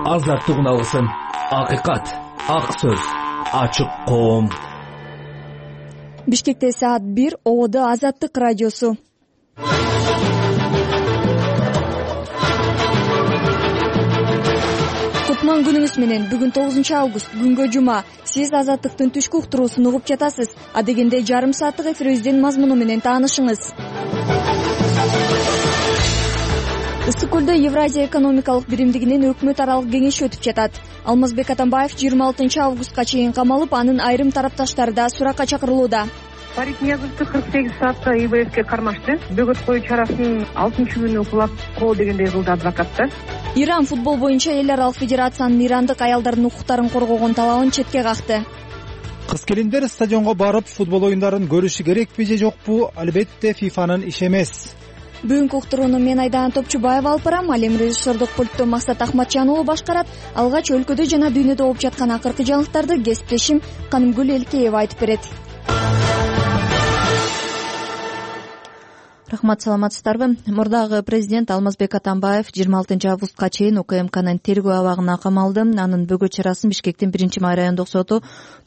азаттыгын алсын. Акыйкат, ак сөз, ачык коом. Бишкекте саат 1, Ободо Азаттык радиосу. Кутман күнүңүз менен. Бүгүн 9 август, күнгө жума. Сиз Азаттыктын түшкү уктуруусун угуп жатасыз. Адегенде жарым сааттык эфирибиздин мазмуну менен таанышыңыз. Ысык көлдө Евразия экономикалык биримдигинин өкмөт аралык кеңеши өтүп жатат. Алмазбек Атамбаев 26 августка чейин камалып, анын айрым тарапташтары да суракка чакырылууда. Фарид Ниязовду 48 саатта ИБСке кармашты. Бөгөт коюу чарасын 6-күнү коо дегендей кылды адвокаттар. Иран футбол боюнча эл аралык федерациянын ирандык аялдардын укуктарын коргогон талабын четке какты. Кыз-келиндер стадионго барып футбол оюндарын көрүшү керекпи же жокпу? Албетте ФИФАнын иши эмес. Бүгүнкү уктурууну мен Айдана Топчубаева алып барам. Ал эми режиссердук пультту Максат Ахматжан уулу башкарат. Алгач өлкөдө жана дүйнөдө болуп жаткан акыркы жаңылыктарды кесиптешим Канымгүл Элкеева айтып берет. Рахмат, саламатсыздарбы? Мурдагы президент Алмазбек Атамбаев 26 августка чейин УКМКнын тергөө абагына камалды. Анын бөгөт чарасын Бишкектин 1-май райондук соту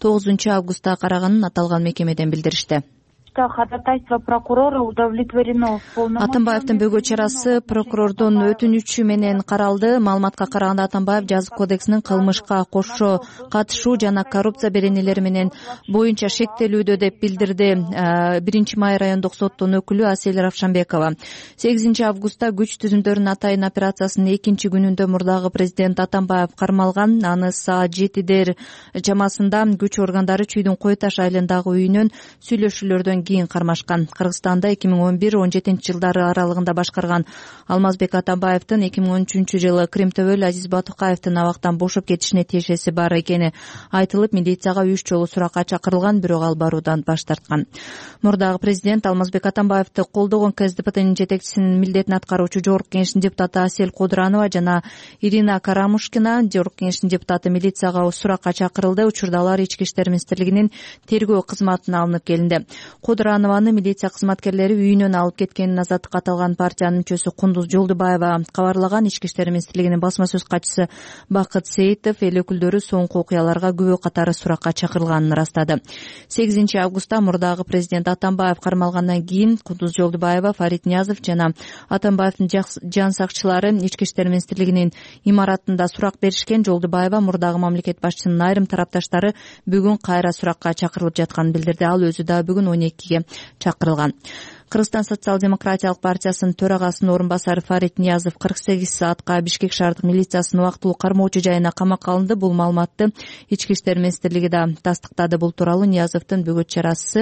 9 августта караганын аталган мекемеден билдиришти. Ходатайство прокурора удовлетворено в полном. Атамбаевдин бөгөт чарасы прокурордун өтүнүчү менен каралды. Маалыматка караганда Атамбаев жазык кодексинин кылмышка кошо катышуу жана коррупция беренелери менен боюнча шектелүүдө деп билдирди 1-май райондук соттун өкүлү Асель Равшанбекова. 8 августта күч түзүмдөрүнүн атайын операциясынын 2-күнүндө мурдагы президент Атамбаев кармалган. Аны саат 7 чамасында күч органдары Чүйдүн Кой Таш айылындагы үйүнөн сүйлөшүүлөрдөн кийин кармашкан. Кыргызстанда 2011-17 жылдары аралыгында башкарган Алмазбек Атамбаевдин 2013 жылы Кримтөбөл Азиз Батукаевдин абактан бошоп кетишине тиешеси бар экени айтылып, милицияга 3 жолу суракка чакырылган, бирок ал баруудан баш тарткан. Мурдагы президент Алмазбек Атамбаевди колдогон КСДПнын жетекчисинин милдетин аткаруучу Жогорку Кеңештин депутаты Асель Кудранова жана Ирина Карамушкина, Жогорку Кеңештин депутаты, милицияга суракка чакырылды. Учурда алар Ички иштер министрлигинин тергөө кызматына алынып келинди. Кудранованы милиция кызматкерлери үйүнөн алып кеткенин Азаттык аталган партиянын мүчөсү Кундуз Жолдубаева кабарлаган. Ички иштер министрлигинин басма сөз катчысы Бакыт Сейитов эл өкүлдөрү соңку окуяларга күбө катары суракка чакырылганын ырастады. 8 августта мурдагы президент Атамбаев кармалгандан кийин Кундуз Жолдубаева, Фарид Ниязов жана Атамбаевдин жан сакчылары Ички иштер министрлигинин имаратында сурак беришкен. Жолдубаева мурдагы мамлекет башчысынын айрым тарапташтары бүгүн кайра суракка чакырылып жатканын билдирди. Ал өзү да бүгүн 12-ге чакырылган. Кыргызстан социал-демократиялык партиясынын төрагасынын орун басары Фарид Ниязов 48 саатка Бишкек шаардык милициясынын убактылуу кармоочу жайына камакка алынды. Бул маалыматты Ички иштер министрлиги да тастыктады. Бул тууралуу Ниязовдун бөгөт чарасы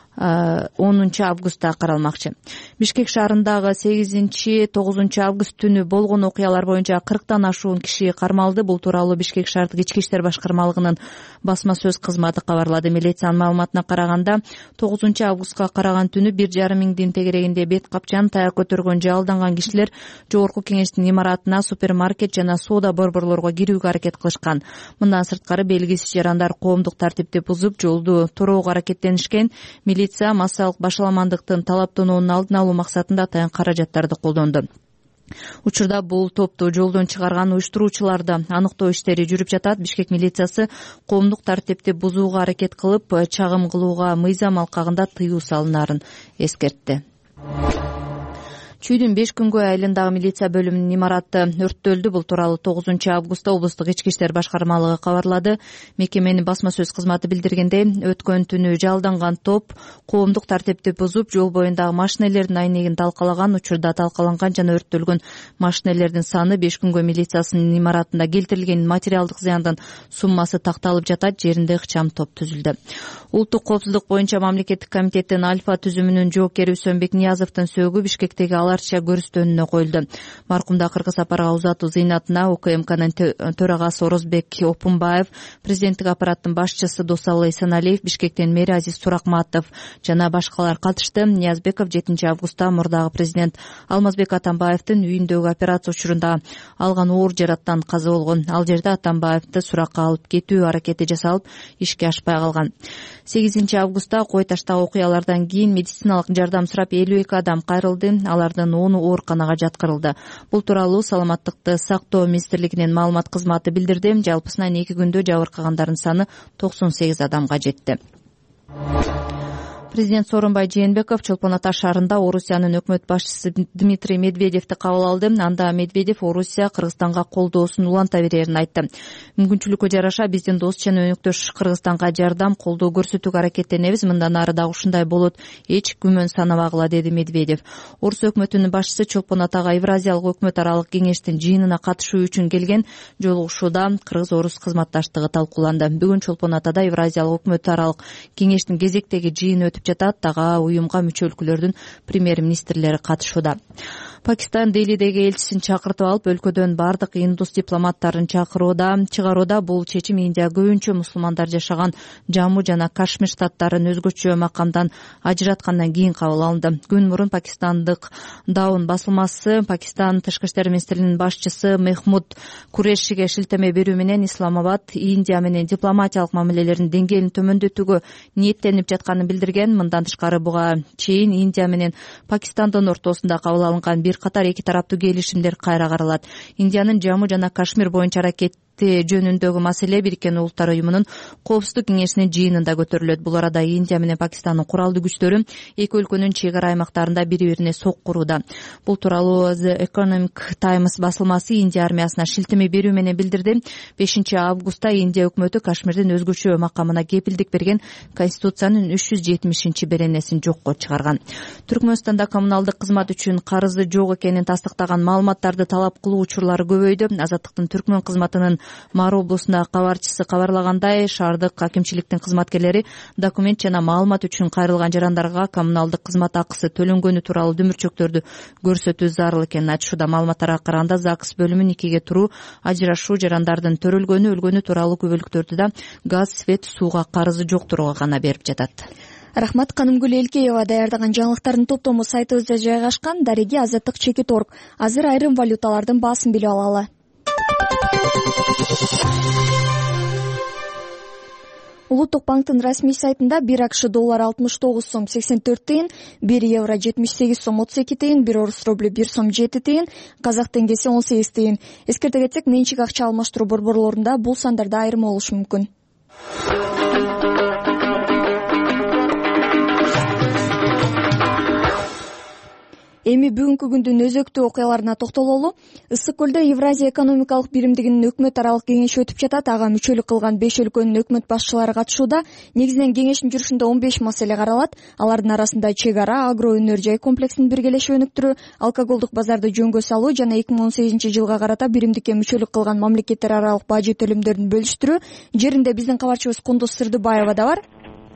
10 августта каралмакчы. Бишкек шаарындагы 8-9 август түнү болгон окуялар боюнча 40тан ашуун киши кармалды. Бул тууралуу Бишкек шаардык ички иштер башкармалыгынын басма сөз кызматы кабарлады. Милициянын маалыматына караганда 9 августка караган түнү 1,5 миңдин тегерегинде бет капчан, таяк көтөргөн же алданган кишилер Жогорку Кеңештин имаратына, супермаркет жана соода борборлорго кирүүгө аракет кылышкан. Мындан сырткары белгисиз жарандар коомдук тартипти бузуп, жолду туроого аракеттенишкен. Милиция массалык башаламандыктын талаптануунун алдын алуу максатында атайын каражаттарды колдонду. Учурда бул топту жолдон чыгарган уюштуруучуларды аныктоо иштери жүрүп жатат. Бишкек милициясы коомдук тартипти бузууга аракет кылып, чагым кылууга мыйзам алкагында тыюу салынаарын эскертти. Чүйдүн 5 күнгөй айылындагы милиция бөлүмүнүн имараты өрттөлдү. Бул тууралуу 9 августта облустук ички иштер башкармалыгы кабарлады. Мекеменин басма сөз кызматы билдиргендей, өткөн түнү жалданган топ коомдук тартипти бузуп, жол боюндагы машинелердин айнегин талкалаган. Учурда талкаланган жана өрттөлгөн машинелердин саны 5 күнгөй милициясынын имаратында келтирилген материалдык зыяндын суммасы такталып жатат. Жеринде ыкчам топ түзүлдү. Улуттук коопсуздук боюнча мамлекеттик комитеттин Альфа түзүмүнүн жоопкери Үсөнбек Ниязовдун сөөгү Бишкектеги аларча көрүстөнүнө коюлду. Маркумда кыргыз сапарга узатуу зыйнатына УКМКнын төрагасы Орозбек Опунбаев, президенттик аппараттын башчысы Досалы Эсеналиев, Бишкектин мэри Азиз Суракматов жана башкалар катышты. Ниязбеков 7 августта мурдагы президент Алмазбек Атамбаевдин үйүндөгү операция учурунда алган оор жараттан каза болгон. Ал жерде Атамбаевди суракка алып кетүү аракети жасалып, ишке ашпай калган. 8-августта кой таштагы окуялардан кийин медициналык жардам сурап 52 адам кайрылды, алардын 10 ооруканага жаткырылды. Бул тууралуу Саламаттыкты сактоо министрлигинин маалымат кызматы билдирди. Жалпысынан 2 күндө жабыркагандардын саны 98 адамга жетти. Президент Сооронбай Жээнбеков Чолпон Ата шаарында Орусиянын өкмөт башчысы Дмитрий Медведевди кабыл алды. Анда Медведев Орусия Кыргызстанга колдоосун уланта берерин айтты. Мүмкүнчүлүккө жараша биздин дос жана өнөктөш Кыргызстанга жардам, колдоо көрсөтүүгө аракеттенебиз. Мындан ары дагы ушундай болот. Эч күмөн санабагыла, деди Медведев. Орус өкмөтүнүн башчысы Чолпон Атага Евразиялык өкмөт аралык кеңештин жыйынына катышуу үчүн келген. Жолугушууда Кыргыз-Орус кызматташтыгы талкууланды. Бүгүн Чолпон Атада Евразиялык өкмөт аралык кеңештин кезектеги жыйыны өтүп жатат. Дагы уюмга мүчө өлкөлөрдүн премьер-министрлери катышууда. Пакистан Делидеги элчисин чакыртып алып, өлкөдөн бардык индус дипломаттарын чыгарууда. Бул чечим Индия көбүнчө мусулмандар жашаган Жамму жана Кашмир штаттарын өзгөчө макамдан ажыраткандан кийин кабыл алынды. Күн мурун пакистандык Даун басылмасы Пакистан Тышкы иштер министринин башчысы Мехмуд Курешиге шилтеме берүү менен Исламабад Индия менен дипломатиялык мамилелердин деңгээлин төмөндөтүүгө ниеттенип жатканын билдирген. Мындан тышкары буга чейин Индия менен Пакистандын ортосунда кабыл алынган бир катар эки тараптуу келишимдер кайра каралат. Индиянын Жамму жана Кашмир боюнча жөнүндөгү маселе Бириккен Улуттар уюмунун коопсуздук кеңешинин жыйынында көтөрүлөт. Бул арада Индия менен Пакистандын куралдуу күчтөрү эки өлкөнүн чек ара аймактарында бири-бирине сок курууда. Бул тууралуу The Economic Times басылмасы Индия армиясына шилтеме берүү менен билдирди. 5-августта Индия өкмөтү Кашмирдин өзгөчө макамына кепилдик берген Конституциянын 370 беренесин жокко чыгарган. Түркмөнстанда коммуналдык кызмат үчүн карызы жок экенин тастыктаган маалыматтарды талап кылуу учурлары көбөйдү. Азаттыктын Түркмөн кызматынын Мары облусундагы кабарчысы кабарлагандай, шаардык акимчиликтин кызматкерлери документ жана маалымат үчүн кайрылган жарандарга коммуналдык кызмат акысы төлөнгөнү тууралуу дүмүрчөктөрдү көрсөтүү зарыл экенин айтышууда. Маалыматтарга караганда ЗАГС бөлүмүн 2ге туруу, ажырашуу, жарандардын төрөлгөнү, өлгөнү тууралуу күбөлүктөрдү да газ, свет, сууга карызы жоктурууга гана берип жатат. Рахмат. Канымгүл Элкеева даярдаган жаңылыктардын топтому сайтыбызда жайгашкан. Дареги Азаттык чекит орг. Азыр айрым валюталардын баасын билип алалы. Улуттук банктын расмий сайтында 1 АКШ доллары 69 сом 84 тыйын, 1 евро 78 сом 32 тыйын, 1 орус рублю 1 сом 7 тыйын, казак теңгеси 18 тыйын. Эскерте кетсек, менчик акча алмаштыруу борборлорунда бул сандарда айырма болушу мүмкүн. Эми бүгүнкү күндүн өзөктүү окуяларына токтололу. Ысык көлдө Евразия экономикалык биримдигинин өкмөт аралык кеңеши өтүп жатат. Ага мүчөлүк кылган 5 өлкөнүн өкмөт башчылары катышууда. Негизинен кеңештин жүрүшүндө 15 маселе каралат. Алардын арасында чек ара, агро өнөр жай комплексин биргелешип өнүктүрүү, алкоголдук базарды жөнгө салуу жана 2018 жылга карата биримдикке мүчөлүк кылган мамлекеттер аралык бажы төлөмдөрүн бөлүштүрүү. Жеринде биздин кабарчыбыз Кундуз Сырдыбаева да бар.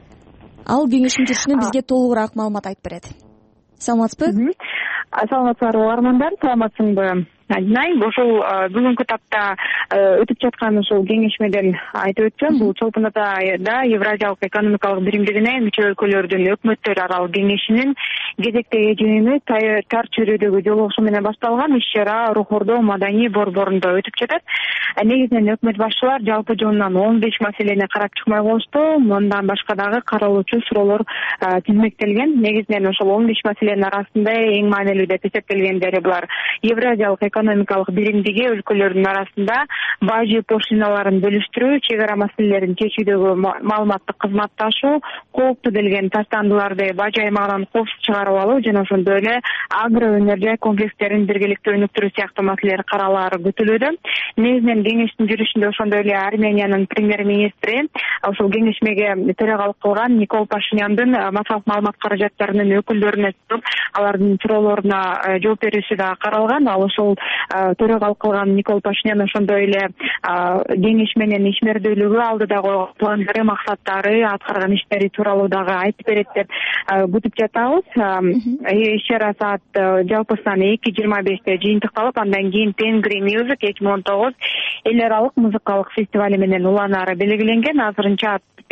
Ал кеңештин жүрүшүнөн бизге толугураак маалымат айтып берет. Саламатсызбы? Саламатсызбы угармандар, саламатсыңбы? Айнай, ошол бүгүнкү тапта өтүп жаткан ошол кеңешмеден айтып өтсөм, бул Чолпон Атада Евразиялык экономикалык биримдигине мүчө өлкөлөрдүн өкмөттөр аралык кеңешинин кезектеги жыйыны тар чөйрөдөгү жолугушуу менен башталган. Иш-чара Рухордо маданий борборунда өтүп жатат. Негизинен өкмөт башчылар жалпы жонунан 15 маселени карап чыкмай коюшту. Мындан башка дагы каралуучу суроолор тизмектелген. Негизинен ошол 15 маселенин арасында эң маанилүү деп эсептелгендери булар: Евразиялык экономикалык биримдиги өлкөлөрдүн арасында бажы пошлиналарын бөлүштүрүү, чек ара маселелерин чечүүдөгү маалыматтык кызматташуу, кооптуу делген таштандыларды бажы аймагынан коопсуз чыгарып алуу жана ошондой эле агро өнөр жай комплекстерин биргеликтүү өнүктүрүү сыяктуу маселелер каралаары күтүлүүдө. Негизинен кеңештин жүрүшүндө ошондой эле Армениянын премьер-министри ошол кеңешмеге төрагалык кылган Никол Пашиняндын массалык маалымат каражаттарынын өкүлдөрүнө алардын суроолоруна жооп берүүсү да каралган. Ал ошол төрагалык кылган Никол Пашинян ошондой эле кеңеш менен ишмердүүлүгү, алдыдагы пландары, максаттары, аткарган иштери тууралуу дагы айтып берет деп күтүп жатабыз. Иш-чара саат жалпысынан 2:25 жыйынтыкталып, андан кийин Тенгри Music 2019 эл аралык музыкалык фестивали менен уланаары белгиленген. Азырынча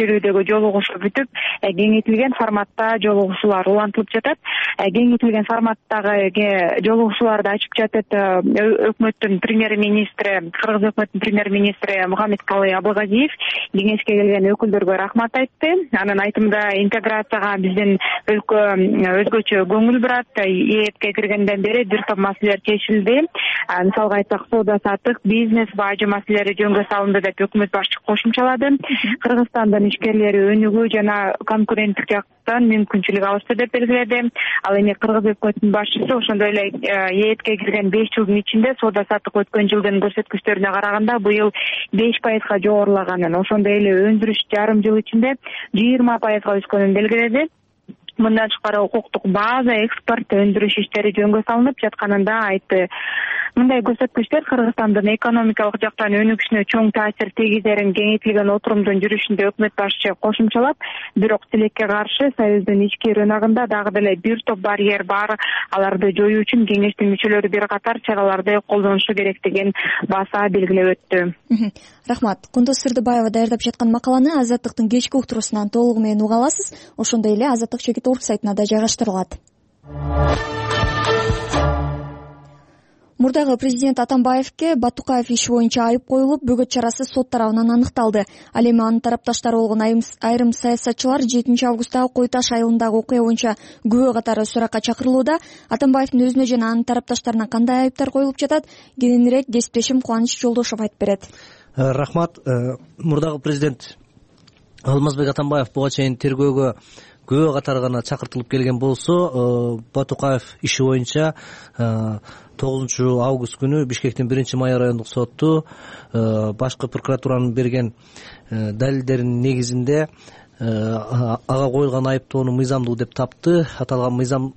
иштелүүдөгү жолугушуу бүтүп, кеңейтилген форматта жолугушуулар улантылып жатат. Кеңейтилген форматтагы жолугушууларды ачып жатат өкмөттүн премьер-министри, Кыргыз өкмөтүнүн премьер-министри Мухаммедкалый Абылгазиев кеңешке келген өкүлдөргө рахмат айтты. Анын айтымында интеграцияга биздин өлкө өзгөчө көңүл бурат. ЕЭПке киргенден бери бир топ маселелер чечилди. Мисалга айтсак, соода-саттык, бизнес, бажы маселелери жөнгө салынды деп өкмөт башчысы кошумчалады. Кыргызстандын ишкерлери өнүгүү жана конкуренттик жактан мүмкүнчүлүк алышты деп белгиледи. Ал эми Кыргыз өкмөтүнүн башчысы ошондой эле ЕЭПке кирген 5 жылдын ичинде соода-саттык өткөн жылдын көрсөткүчтөрүнө караганда быйыл 5%га жогорулаганын, ошондой эле өндүрүш жарым жыл ичинде 20%га өскөнүн белгиледи. Мындан тышкары укуктук база, экспорт, өндүрүш иштери жөнгө салынып жатканын да айтты. Мындай көрсөткүчтөр Кыргызстандын экономикалык жактан өнүгүшүнө чоң таасир тийгизерин кеңейтилген отурумдун жүрүшүндө өкмөт башчысы кошумчалап, бирок тилекке каршы Союздун ички рыногунда дагы деле бир топ барьер бар. Аларды жоюу үчүн кеңештин мүчөлөрү бир катар чараларды колдонушу керектигин баса белгилеп өттү. Рахмат. Кундуз Сырдыбаева даярдап жаткан макаланы Азаттыктын кечки уктуруусунан толугу менен уга аласыз. Ошондой эле Азаттык чекит орг сайтына да жайгаштырылат. Мурдагы президент Атамбаевке Батукаев иши боюнча айып коюлуп, бөгөт чарасы сот тарабынан аныкталды. Ал эми анын тарапташтары болгон айрым саясатчылар 7 августтагы Кой Таш айылындагы окуя боюнча күбө катары суракка чакырылууда. Атамбаевдин өзүнө жана анын тарапташтарына кандай айыптар коюлуп жатат? Кененирээк кесиптешим Кубаныч Жолдошов айтып берет. Рахмат. Мурдагы президент Алмазбек Атамбаев буга чейин тергөөгө күбө катары гана чакыртылып келген болсо, Батукаев иши боюнча 9 август күнү Бишкектин 1-май райондук соту башкы прокуратуранын берген далилдеринин негизинде ага коюлган айыптоону мыйзамдуу деп тапты. Аталган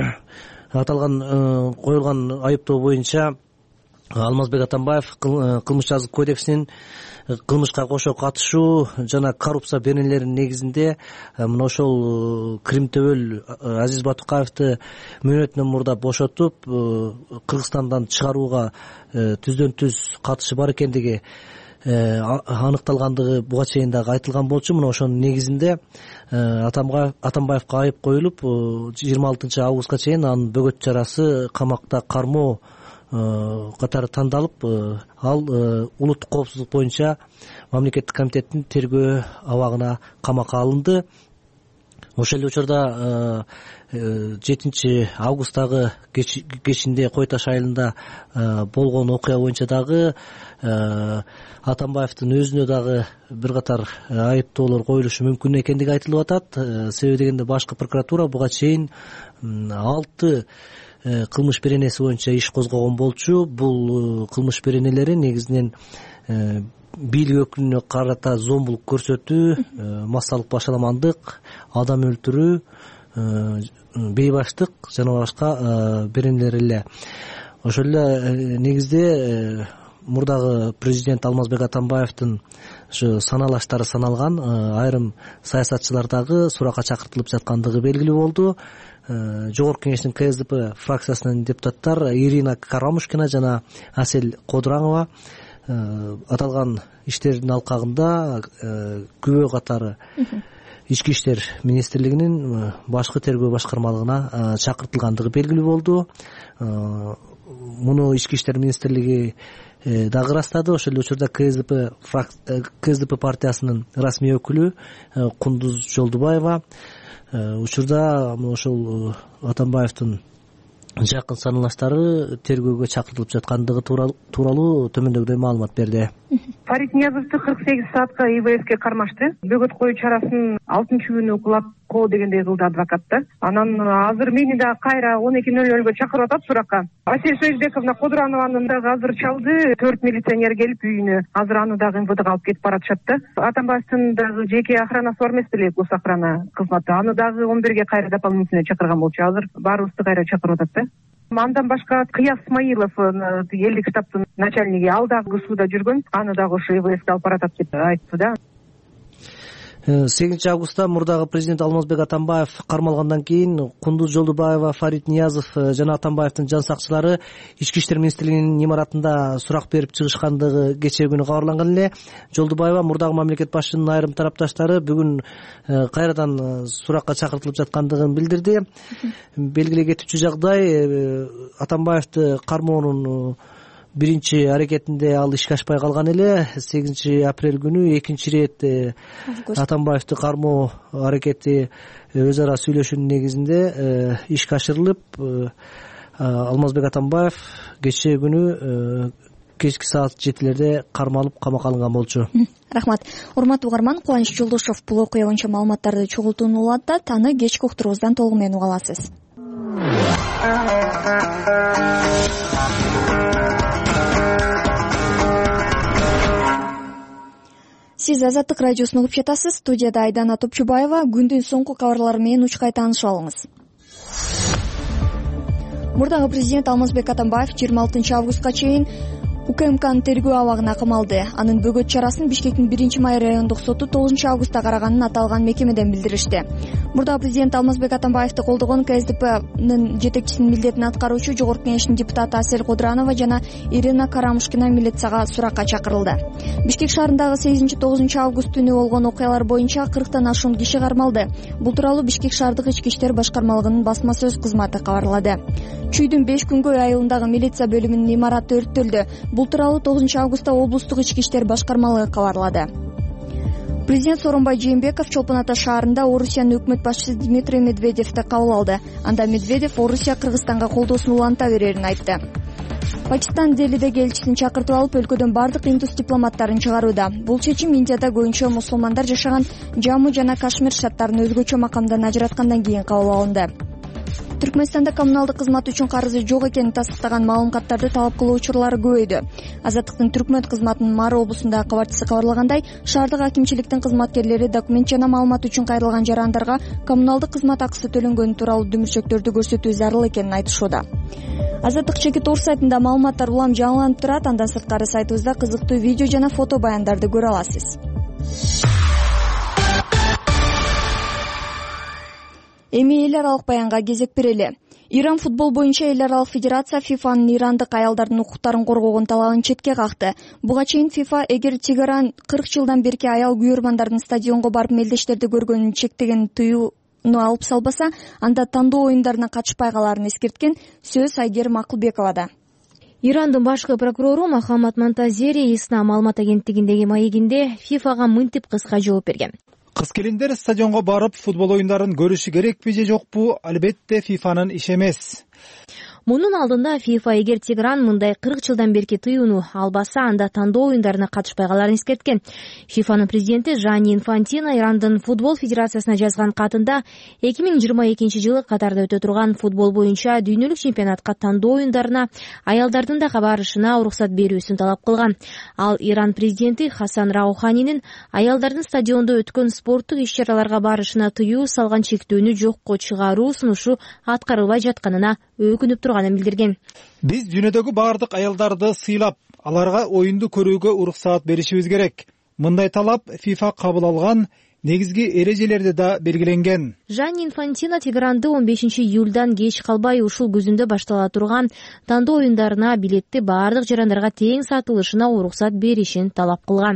коюлган айыптоо боюнча Алмазбек Атамбаев кылмыш жазык кодексинин кылмышка кошо катышуу жана коррупция беренелеринин негизинде мына ошол кримтөбөл Азиз Батукаевди мөөнөтүнөн мурда бошотуп Кыргызстандан чыгарууга түздөн түз катышы бар экендиги аныкталгандыгы буга чейин дагы айтылган болчу. Мына ошонун негизинде Атамбаевка айып коюлуп 26 августка чейин анын бөгөт чарасы камакта кармоо катары тандалып, ал улуттук коопсуздук боюнча мамлекеттик комитеттин тергөө абагына камакка алынды. Ошол эле учурда 7 августтагы кечинде Кой Таш айылында болгон окуя боюнча дагы Атамбаевдин өзүнө дагы бир катар айыптоолор коюлушу мүмкүн экендиги айтылып атат. Себеби дегенде башкы прокуратура буга чейин 6 кылмыш беренеси боюнча иш козгогон болчу. Бул кылмыш беренелери негизинен бийлик өкүлүнө карата зомбулук көрсөтүү, массалык башаламандык, адам өлтүрүү, бейбаштык жана башка беренелер эле. Ошол эле негизде мурдагы президент Алмазбек Атамбаевдин ушу саналаштары саналган айрым саясатчылар дагы суракка чакыртылып жаткандыгы белгилүү болду. Жогорку кеңештин КСДП фракциясынын депутаттар Ирина Карамушкина жана Асель Кодураңова аталган иштердин алкагында күбө катары Ички иштер министрлигинин башкы тергөө башкармалыгына чакыртылгандыгы белгилүү болду. Муну Ички иштер министрлиги дагы ырастады. Ошол эле учурда КСДП партиясынын расмий өкүлү Кундуз Жолдубаева учурда ошол Атамбаевдин жакын саналаштары тергөөгө чакыртылып жаткандыгы тууралуу төмөндөгүдөй маалымат берди. Фарид Ниязовду 48 саатка ИВСке кармашты. Бөгөт коюу чарасын 6-күнү коо дегендей кылды адвокат да. Анан азыр мени да кайра 12:00 чакырып атат суракка. Асель Союзбековна Кодуранованы дагы азыр чалды. 4 милиционер келип үйүнө. Азыр аны дагы МВДга алып кетип баратышат да. Атамбаевдин дагы жеке охранасы бар эмес беле, гос охрана кызматы. Аны дагы 11-ге кайра дополнительно чакырган болчу. Азыр баарыбызды кайра чакырып атат да. Андан башка Кыяз Исмаилов, элдик штабтын начальниги, ал дагы сууда жүргөн. Аны дагы ошо ИВСке алып баратат деп айтты да. 8 августта мурдагы президент Алмазбек Атамбаев кармалгандан кийин Кундуз Жолдубаева, Фарид Ниязов жана Атамбаевдин жан сакчылары Ички иштер министрлигинин имаратында сурак берип чыгышкандыгы кечээ күнү кабарланган эле. Жолдубаева мурдагы мамлекет башчынын айрым тарапташтары бүгүн кайрадан суракка чакыртылып жаткандыгын билдирди. Белгилей кетүүчү жагдай, Атамбаевди кармоонун биринчи аракетинде ал ишке ашпай калган эле. 8 апрель күнү экинчи ирет Атамбаевди кармоо аракети өз ара сүйлөшүүнүн негизинде ишке ашырылып, Алмазбек Атамбаев кечээ күнү кечки саат 7-лерде кармалып камакка алынган болчу. Рахмат. Урматтуу угарман, Кубаныч Жолдошов бул окуя боюнча маалыматтарды чогултууну улантты. Аны кечки уктуруубуздан толугу менен уга аласыз. Сиз Азаттык радиосун угуп жатасыз. Студияда Айдана Топчубаева. Күндүн соңку кабарлары менен учкай таанышып алыңыз. Мурдагы президент Алмазбек Атамбаев 26 августка чейин УКМКнын тергөө абагына камалды. Анын бөгөт чарасын Бишкектин 1-май райондук соту 9 августта караганын аталган мекемеден билдиришти. Мурдагы президент Алмазбек Атамбаевди колдогон КСДПнын жетекчисинин милдетин аткаруучу Жогорку Кеңештин депутаты Асель Кудранова жана Ирина Карамушкина милицияга суракка чакырылды. Бишкек шаарындагы 8-9 август түнү болгон окуялар боюнча 40тан ашуун киши кармалды. Бул тууралуу Бишкек шаардык ички иштер башкармалыгынын басма сөз кызматы кабарлады. Чүйдүн 5 күнгөй айылындагы милиция бөлүмүнүн имараты өрттөлдү. Бул тууралуу 9 августта облустук ички иштер башкармалыгы кабарлады. Президент Сооронбай Жээнбеков Чолпон Ата шаарында Орусиянын өкмөт башчысы Дмитрий Медведевди кабыл алды. Анда Медведев Орусия Кыргызстанга колдоосун уланта берерин айтты. Пакистан Делидеги элчисин чакыртып алып, өлкөдөн бардык индус дипломаттарын чыгарууда. Бул чечим Индияда көбүнчө мусулмандар жашаган Жамму жана Кашмир штаттарын өзгөчө макамдан ажыраткандан кийин кабыл алынды. Түркмөнстанда коммуналдык кызмат үчүн карызы жок экенин тастыктаган маалымкаттарды талап кылуу учурлары көбөйдү. Азаттыктын Түркмөт кызматынын Мары облусундагы кабарчысы кабарлагандай, шаардык акимчиликтин кызматкерлери документ жана маалымат үчүн кайрылган жарандарга коммуналдык кызмат акысы төлөнгөнү тууралуу дүмүрчөктөрдү көрсөтүү зарыл экенин айтышууда. Азаттык чеки тор сайтында маалыматтар улам жаңыланып турат. Андан сырткары сайтыбызда кызыктуу видео жана фото баяндарды көрө аласыз. Эми эл аралык баянга кезек берели. Иран футбол боюнча эл аралык федерация ФИФАнын ирандык аялдардын укуктарын коргоогон талабын четке какты. Буга чейин ФИФА эгер Тегеран 40 жылдан берки аял күйөрмандардын стадионго барып мелдештерди көргөнүн чектеген тыюуну алып салбаса, анда тандоо оюндарына катышпай калаарын эскерткен сөз Айгерим Акылбековада. Ирандын башкы прокурору Мохаммад Монтазери Исна маалымат агенттигиндеги маегинде ФИФАга мынтип кыска жооп берген. Кыз келиндер стадионго барып футбол оюндарын көрүшү керекпи же жокпу? Албетте ФИФАнын иши эмес. Мунун алдында ФИФА эгер Тегеран мындай 40 жылдан берки тыюуну албаса, анда тандоо оюндарына катышпай калаарын эскерткен. ФИФАнын президенти Жанни Инфантино Ирандын футбол федерациясына жазган катында 2022 жылы Катарда өтө турган футбол боюнча дүйнөлүк чемпионатка тандоо оюндарына аялдардын да барышына уруксат берүүсүн талап кылган. Ал Иран президенти Хасан Рауханинин аялдардын стадиондо өткөн спорттук иш-чараларга барышына тыюу салган чектөөнү жокко чыгаруу сунушу аткарылбай жатканына өкүнүп турганын билдирген. Биз дүйнөдөгү бардык аялдарды сыйлап, аларга оюнду көрүүгө уруксаат беришибиз керек. Мындай талап ФИФА кабыл алган негизги эрежелерде да белгиленген. Жанни Инфантино Тегеранды 15 июлдан кеч калбай ушул күзүндө баштала турган тандоо оюндарына билетти бардык жарандарга тең сатылышына уруксат беришин талап кылган.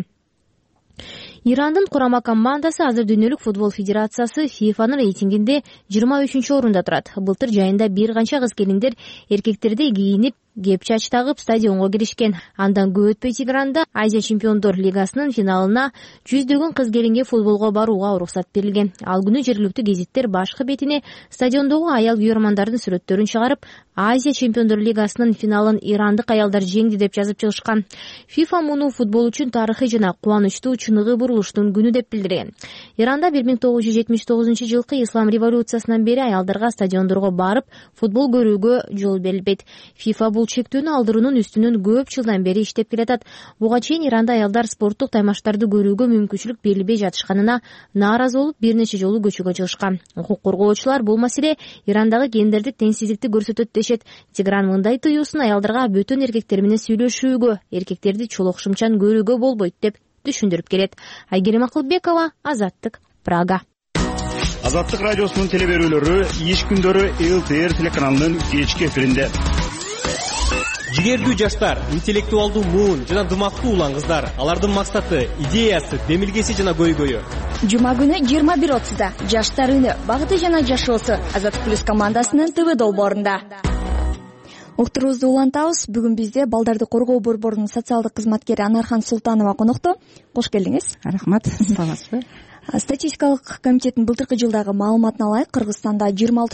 Ирандын курама командасы азыр дүйнөлүк футбол федерациясы ФИФАнын рейтингинде 23-орунда турат. Былтыр жайында бир канча кыз келиндер эркектердей кийинип, кепчач тагып стадионго киришкен. Андан көп өтпөй Тегеранда Азия чемпиондор лигасынын финалына жүздөгөн кыз келинге футболго барууга уруксат берилген. Ал күнү жергиликтүү гезиттер башкы бетине стадиондогу аял күйөрмандардын сүрөттөрүн чыгарып, Азия чемпиондор лигасынын финалын ирандык аялдар жеңди деп жазып чыгышкан. ФИФА муну футбол үчүн тарыхый жана кубанычтуу чыныгы бурулуштун күнү деп билдирген. Иранда 1979 жылкы ислам революциясынан бери аялдарга стадиондорго барып футбол көрүүгө жол берилбейт. ФИФА бул чектүүнү алдыруунун үстүнөн көп жылдан бери иштеп келатат. Буга чейин Иранда аялдар спорттук таймаштарды көрүүгө мүмкүнчүлүк берилбей жатышканына нааразы болуп бир нече жолу көчөгө чыгышкан. Укук коргоочулар бул маселе Ирандагы гендердик теңсиздикти көрсөтөт дешет. Тегеран мындай тыюусын аялдарга бөтөн эркектер менен сүйлөшүүгө, эркектерди чолок шымчан көрүүгө болбойт деп түшүндүрүп келет. Айгерим Акылбекова, Азаттык, Прага. Азаттык радиосунун телеберүүлөрү иш күндөрү ЛТР телеканалынын кечки эфиринде. Жигердүү жаштар, интеллектуалдуу муун жана дымактуу улан кыздар. Алардын максаты, идеясы, демилгеси жана көйгөйү. Жума күнү 21:30 жаштар үні багыты жана жашоосу Азаттык плюс командасынын ТВ долбоорунда. Уктуруубузду улантабыз. Бүгүн бизде балдарды коргоо борборунун социалдык кызматкери Анархан Султанова конокто. Кош келдиңиз. Рахмат. Саламатсызбы? Статистикалык комитеттин былтыркы жылдагы маалыматына ылайык Кыргызстанда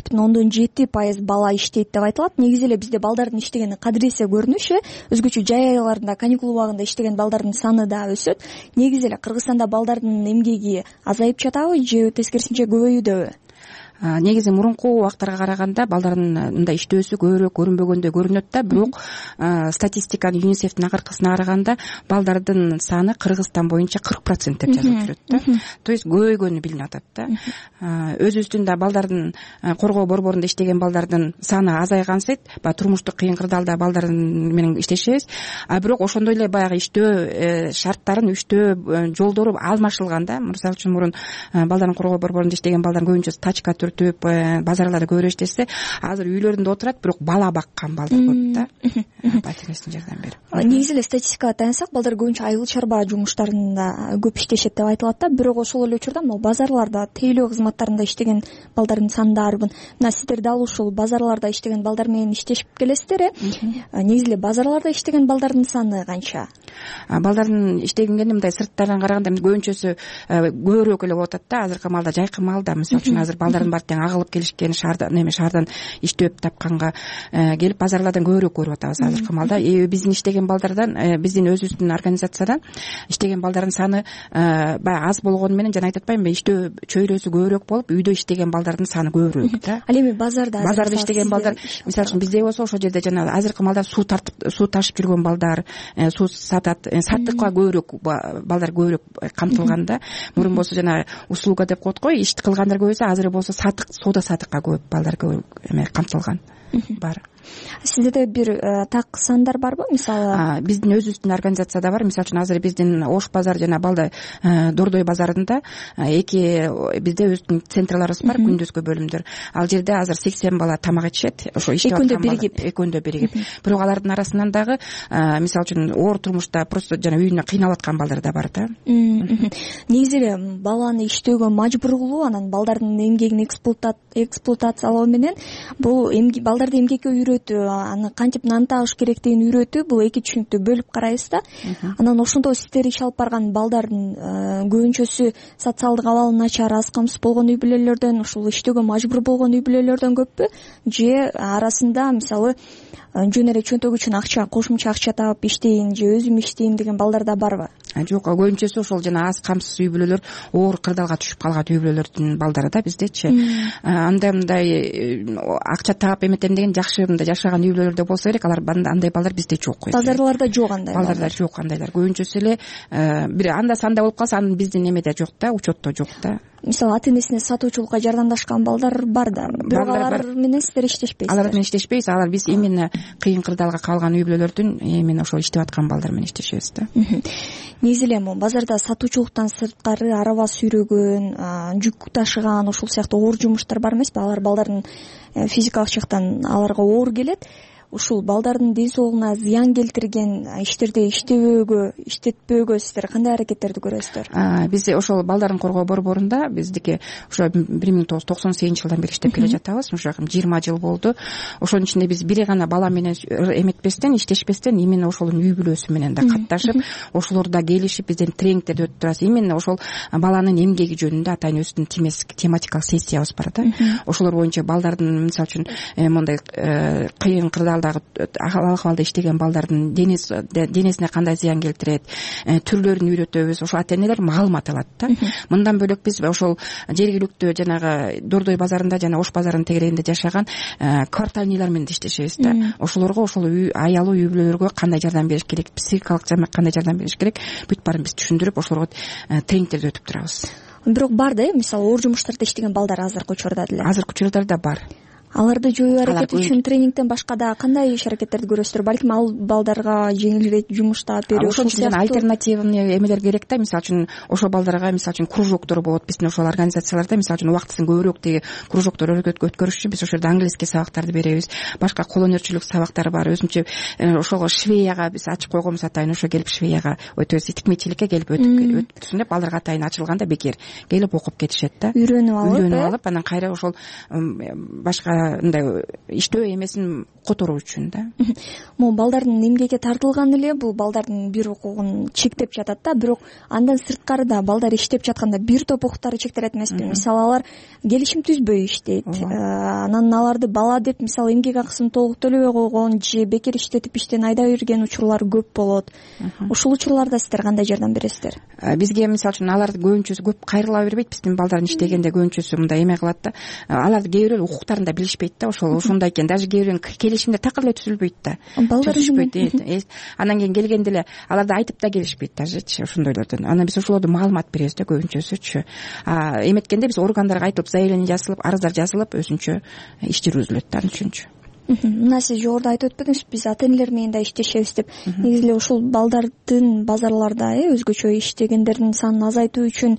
26,7% бала иштейт деп айтылат. Негизи эле бизде балдардын иштегени кадыресе көрүнүш, өзгөчө жай айларында, каникул убагында иштеген балдардын саны да өсөт. Негизи эле Кыргызстанда балдардын эмгеги азайып жатабы же тескерисинче көбөйүүдөбү? Негизи мурунку убактарга караганда балдардын мындай иштөөсү көбүрөөк көрүнбөгөндөй көрүнөт да, бирок статистиканы ЮНИСЕФтин акыркысына караганда балдардын саны Кыргызстан боюнча 40% деп жазылып жүрөт да. То есть көбөйгөнү билинип атат да. Өзүбүздүн да балдардын коргоо борборунда иштеген балдардын саны азайган сайт, баягы турмуштук кыйын кырдаалда балдар менен иштешебиз. Бирок ошондой эле баягы иштөө шарттарын, иштөө жолдору алмашылган да. Мисалы үчүн мурун балдардын коргоо борборунда иштеген балдардын көбүнчөсү тачка базарларда көбүрөөк иштесе, азыр үйлөрүндө отурат, бирок бала баккан балдар көп да. Батиресин жардам берип. Негизи эле статистикага таянсак, балдар көбүнчө айыл чарба жумуштарында көп иштешет деп айтылат да. Бирок ошол эле учурда могу базарларда, тейлөө кызматтарында иштеген балдардын саны да арбын. Мына сиздер дал ушул базарларда иштеген балдар менен иштешип келесиздер. Негизи эле базарларда иштеген балдардын саны канча? Балдардын иштегенге мындай сырттардан караганда көбүнчөсү көбүрөөк эле болуп атат да. Азыркы маалда, жайкы маалда, мисалы үчүн азыр балдардын баары тең агылып келишкен, шаардан иштеп тапканга келип базарлардан көбүрөөк көрүп атабыз азыркы маалда. Биздин иштеген балдардан, биздин өзүбүздүн организациядан иштеген балдардын саны баягы аз болгону менен, жана айтып атпаймынбы, иштөө чөйрөсү көбүрөөк болуп, үйдө иштеген балдардын саны көбүрөөк да. Ал эми базарда иштеген балдар, мисалы үчүн бизде болсо ошол жерде жана азыркы маалда суу ташып жүргөн балдар, суу сатат, саттыкка көбүрөөк балдар көбүрөөк камтылган да. Мурун болсо жана услуга деп коет го, ишти кылгандар көп эсе, азыр болсо соода сатыкка көп балдар көп камтылган бар. Сиздерде бир так сандар барбы? Мисалы, биздин өзүбүздүн организацияда бар. Мисалы үчүн азыр биздин Ош базар жана Дордой базарында эки бизде өзүбүздүн центрларыбыз бар, күндүзгү бөлүмдөр. Ал жерде азыр 80 бала тамак ичишет. Ошо иштеп аткан балдар экөөндө биригип. Бирок алардын арасынан дагы мисалы үчүн оор турмушта просто жана үйүнө кыйналып аткан балдар да бар да. Негизи эле баланы иштөөгө мажбур кылуу, анан балдардын эмгегин эксплуатациялоо менен бул балдарды эмгекке аны кантип нан табыш керектигин үйрөтүү, бул эки түшүнүктү бөлүп карайбыз да. Анан ошондо сиздер иш алып барган балдардын көбүнчөсү социалдык абалы начар, аз камсыз болгон үй бүлөлөрдөн, ушул иштөөгө мажбур болгон үй бүлөлөрдөн көппү же арасында мисалы жөн эле чөнтөгү үчүн акча, кошумча акча таап иштейин же өзүм иштейм деген балдар да барбы? Жок, көбүнчөсү ошол жана аз камсыз үй бүлөлөр, оор кырдаалга түшүп калган үй бүлөлөрдүн балдары да биздечи. Андай мындай акча таап эметем деген жакшы мындай жашаган үй бүлөлөрдө болсо керек, андай балдар бизде жок. Базарларда жок андай балдар жок, андайлар көбүнчөсү эле бир анда санда болуп калса, анын биздин эмеде жок да, учетто жок да. Мисалы ата-энесине сатуучулукка жардамдашкан балдар бар да, бирок алар менен сиздер иштешпейсиз. Алар менен иштешпейбиз, алар биз именно кыйын кырдаалга калган үй бүлөлөрдүн именно ошол иштеп аткан балдар менен иштешебиз да. Негизи эле базарда сатуучулуктан сырткары араба сүйрөгөн, жүк ташыган, ушул сыяктуу оор жумуштар бар эмеспи? Алар балдардын физикалык жактан аларга оор келет. Ушул балдардын ден соолугуна зыян келтирген иштерди иштетпөөгө сиздер кандай аракеттерди көрөсүздөр? Биз ошол балдардын коргоо борборунда биздики ошо 1998 жылдан бери иштеп келе жатабыз. Ошо 20 жыл болду. Ошонун ичинде биз бири гана бала менен эметпестен, иштешпестен, именно ошолун үй бүлөсү менен да катташып, ошолор да келишип бизден тренингтерди өтүп турабыз. Именно ошол баланын эмгеги жөнүндө ата-энесинин тематикалык сессиябыз бар да. Ошолор боюнча балдардын мисалы үчүн мондай кыйын кырдаал акыбалда иштеген балдардын денесине кандай зыян келтирет, түрлөрүн үйрөтөбүз. Ошо ата-энелер маалымат алат да. Мындан бөлөк биз ошол жергиликтүү жанагы Дордой базарында жана Ош базарынын тегерегинде жашаган квартальныйлар менен иштешебиз да. Ошолорго ошол аялуу үй бүлөлөргө кандай жардам бериш керек, психикалык кандай жардам бериш керек, бүт баарын биз түшүндүрүп, ошолорго тренингтерди өтүп турабыз. Бирок бар да, мисалы оор жумуштарда иштеген балдар азыркы учурда деле. Азыркы учурда да бар. аларды жоюу аракети үчүн тренингден башка дагы кандай иш аракеттерди көрөсүздөр? Балким ал балдарга жеңилирээк жумуш таап берүү, ошол үчүн альтернативный эмелер керек да. Мисалы үчүн ошол балдарга мисалы үчүн кружоктор болот. Биздин ошол организацияларда мисалы үчүн убактысын көбүрөөк тиги кружоктор өткөрүш үчүн биз ошол жерде английский сабактарды беребиз. Башка кол өнөрчүлүк сабактары бар. Өзүнчө ошого швеяга биз ачып койгонбуз атайын. Ошо келип швеяга тикмечиликке келип өтүпсүн деп балдарга атайын ачылганда бекер келип окуп кетишет да. Үйрөнүп алып анан кайра ошол башка мындай иштөө эмесин которуу үчүн да. Могу балдардын эмгекке тартылганы эле бул балдардын бир укугун чектеп жатат да. Бирок андан сырткары да балдар иштеп жатканда бир топ укуктары чектелет эмеспи? Мисалы алар келишим түзбөй иштейт. Анан аларды бала деп мисалы эмгек акысын толук төлөбөй койгон же бекер иштетип иштен айдап жүргөн учурлар көп болот. Ушул учурларда сиздер кандай жардам бересиздер? Бизге мисалы үчүн аларды көбүнчөсү көп кайрыла бербейт. Биздин балдардын иштегенде көбүнчөсү мындай эме кылат да. Аларды кээ бирөө укуктарын да билишпейт да. Ошондой экен. Даже кээ бирөөнүн келишимде такыр эле түзүлбөйт да. Балдар анан кийин келгенде эле аларды айтып да келишпейт дажечи ошондойлордон. Анан биз ошолордон маалымат беребиз да көбүнчөсүчү. Эметкенде биз органдарга айтылып, заявление жазылып, арыздар жазылып, өзүнчө иш жүргүзүлөт да анын үчүнчү. Мына сиз жогоруда айтып өтпөдүңүз, биз ата энелер менен да иштешебиз деп. Негизи эле ушул балдардын базарларда өзгөчө иштегендердин санын азайтуу үчүн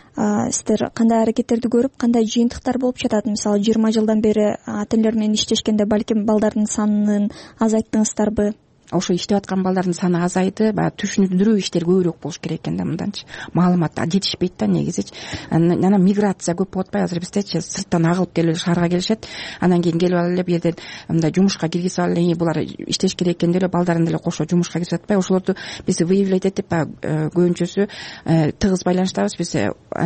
сиздер кандай аракеттерди көрүп, кандай жыйынтыктар болуп жатат? Мисалы 20 жылдан бери ата энелер менен иштешкенде балким балдардын санын азайттыңыздарбы? Ошо иштеп аткан балдардын саны азайды. Баягы түшүндүрүү иштери көбүрөөк болуш керек экен да мынданчы. Маалымат жетишпейт да негизичи. Анан миграция көп болуп атпайбы? Азыр биздечи сырттан агылып келип шаарга келишет. Анан кийин келип алып эле бу жерден мындай жумушка киргизип алып эле булар иштеш керек экен деп эле балдарын деле кошо жумушка киргизип атпайбы? Ошолорду биз выявлять этип көбүнчөсү тыгыз байланыштабыз. Биз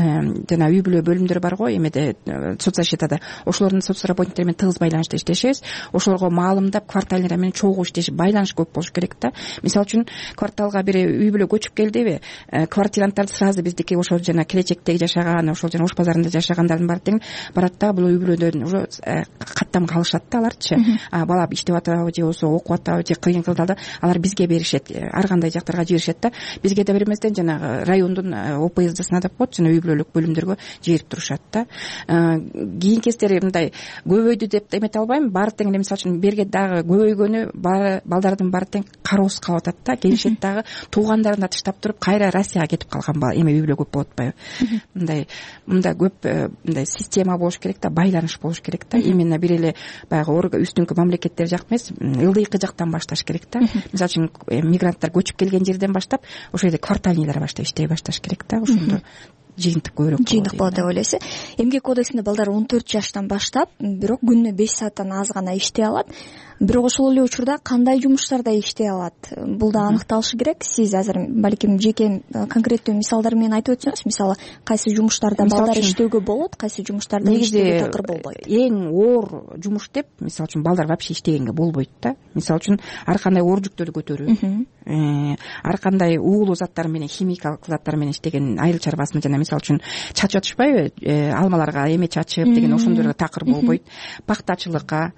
жана үй бүлө бөлүмдөр бар го эмеде соцзащитада. Ошолордун соцработниктери менен тыгыз байланышта иштешебиз. Ошолорго маалымдап кварталдер менен чогуу иштешип байланыш көп болуш керек да. Мисалы үчүн кварталга бир үй бүлө көчүп келдиби, квартиранттар сразу биздики ошол жана келечектеги жашаган, ошол жана Ош базарында жашагандардын баары тең барат да. Бул үй бүлөдөн уже каттамга алышат да аларчы. Бала иштеп атабы же болбосо окуп атабы же кыйын кылдалда алар бизге беришет, ар кандай жактарга жиберишет да. Бизге да берместен жанагы райондун ОПСДсына деп коет, жана үй бүлөлүк бөлүмдөргө жиберип турушат да. Кийин кездери мындай көбөйдү деп эмете албайм. Баары тең эле мисалы үчүн берге дагы көбөйгөнү балдардын баары тең кароосуз калып атат да. Келишет дагы туугандарын да таштап туруп кайра Россияга кетип калган бала эме үй бүлө көп болуп атпайбы? Мындай көп мындай система болуш керек да, байланыш болуш керек да. Именно бир эле баягы үстүңкү мамлекеттер жак эмес, ылдыйкы жактан башташ керек да. Мисалы үчүн мигранттар көчүп келген жерден баштап ошол жерде квартальныйлар баштап иштей башташ керек да. Ошондо жыйынтык көбүрөөк болот деп ойлойсуз. Эмгек кодексинде балдар 14 жаштан баштап, бирок күнүнө 5 сааттан аз гана иштей алат. Бирок ошол эле учурда кандай жумуштарда иштей алат? Бул да аныкталышы керек. Сиз азыр балким жеке конкреттүү мисалдар менен айтып өтсөңүз, мисалы кайсы жумуштарда балдар иштөөгө болот, кайсы жумуштарда иштөөгө такыр болбойт? Эң оор жумуш деп, мисалы үчүн балдар вообще иштегенге болбойт да. Мисалы үчүн ар кандай оор жүктөрдү көтөрүү, ар кандай уулуу заттар менен, химикалык заттар менен иштеген айыл чарбасында жана мисалы үчүн чачып атышпайбы, алмаларга эме чачып деген ошондойго такыр болбойт. Пактачылыкка,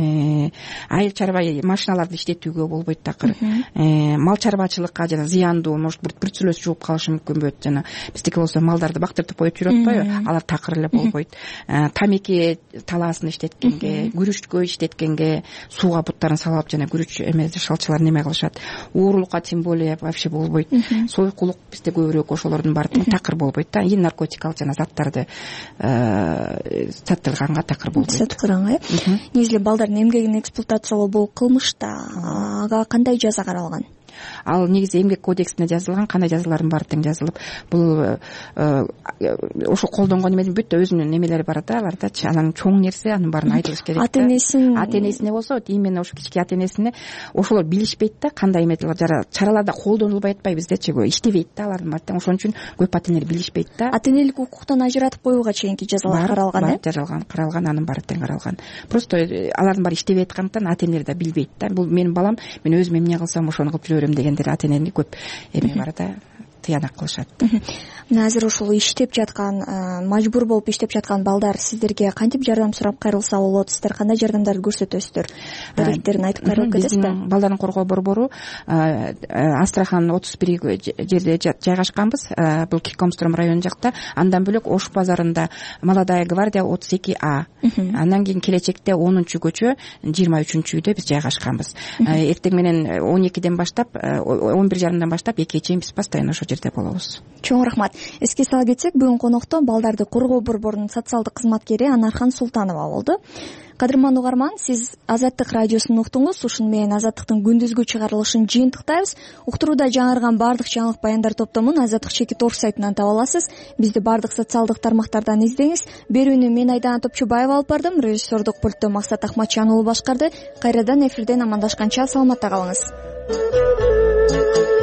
айыл чарба машиналарды иштетүүгө болбойт такыр. Мал чарбачылыкка жана зыяндуу, может бирцөлөс жууп калышы мүмкүн болот. Жана биздики болсо малдарды бактыртып коюп жүрүп атпайбы? Алар такыр эле болбойт. Тамеки талаасын иштеткенге, күрүчкө иштеткенге, сууга буттарын салып жана күрүч эме шалчыларын эме кылышат. Уурулукка тем более вообще болбойт. Сойкулук бизде көбүрөөк ошолордун баары такыр болбойт да. И наркотикалык жана заттарды сатылганга такыр болбойт. Саткыранга, негизи балдардын эмгегин эксплуатациялоо бул кылмыш да. Ага кандай жаза каралган? Ал негизи эмгек кодексине жазылган, кандай жазалардын баары тең жазылып. Бул ошо колдонгон эмедин бүт өзүнүн эмелери бар да, алардачы. Анан чоң нерсе, анын баарын айтылыш керек да. Ата энесине болсо, именно ошо кички ата энесине ошолор билишпейт да, кандай эметилер чараларда колдонулбай атпайбы биздечи, иштебейт да алардын баары. Ошон үчүн көп ата энелер билишпейт да. Ата энелик укуктан ажыратып коюуга чейинки жазалар каралган, э? Каралган, анын баары тең каралган. Просто алардын баары иштебей аткандыктан ата энелер да билбейт да. Бул менин балам, мен өзүм эмне кылсам ошону кылып жүрөм дегендер ата энени көп эме бар да. тыянак кылышат. мына азыр ушул иштеп жаткан, мажбур болуп иштеп жаткан балдар сиздерге кантип жардам сурап кайрылса болот? Сиздер кандай жардамдарды көрсөтөсүздөр? Даректерин айтып кайрылып кетесизби? Биздин балдарын коргоо борбору Астрахан 31 жерде жайгашканбыз. Бул Киркомстром району жакта. Андан бөлөк Ош базарында Молодая гвардия 32А. Андан кийин келечекте 10-көчө 23 үйдө биз жайгашканбыз. Эртең менен 12ден баштап 11:30 баштап 2-ге чейин биз постоянно ошол жерде болобуз. Чоң рахмат. Эске сала кетсек, бүгүн конокто балдарды коргоо борборунун социалдык кызматкери Анархан Султанова болду. Кадырман угарман, сиз Азаттык радиосун уктуңуз. Ушуну менен Азаттыктын күндүзгү чыгарылышын жыйынтыктайбыз. Уктурууда жаңырган бардык жаңылык баяндар топтомун Азаттык чекит орг сайтынан таба аласыз. Бизди бардык социалдык тармактардан издеңиз. Берүүнү мен Айдана Топчубаева алып бардым. Режиссердук пультту Максат Ахматжан уулу башкарды. Кайрадан эфирден амандашканча саламатта калыңыз.